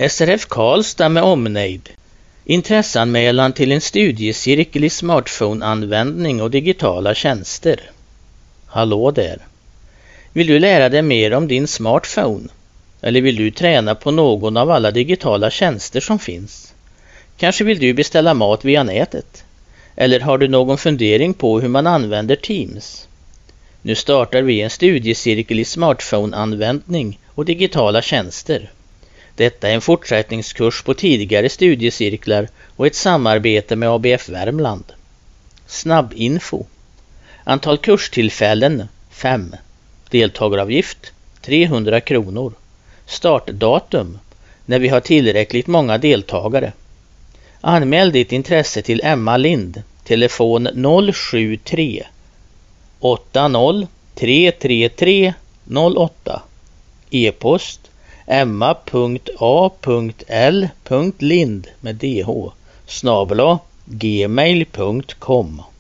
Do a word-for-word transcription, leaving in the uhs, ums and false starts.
S R F Karlstad med omnejd. Intresseanmälan till en studiecirkel i smartphone-användning och digitala tjänster. Hallå där. Vill du lära dig mer om din smartphone? Eller vill du träna på någon av alla digitala tjänster som finns? Kanske vill du beställa mat via nätet? Eller har du någon fundering på hur man använder Teams? Nu startar vi en studiecirkel i smartphone-användning och digitala tjänster. Detta är en fortsättningskurs på tidigare studiecirklar och ett samarbete med A B F Värmland. Snabbinfo. Antal kurstillfällen fem. Deltagaravgift trehundra kronor. Startdatum när vi har tillräckligt många deltagare. Anmäl ditt intresse till Emma Lind. Telefon noll sju tre åtta noll tre tre tre noll åtta. E-post emma punkt a punkt l punkt lind med dh snabel-a gmail punkt com.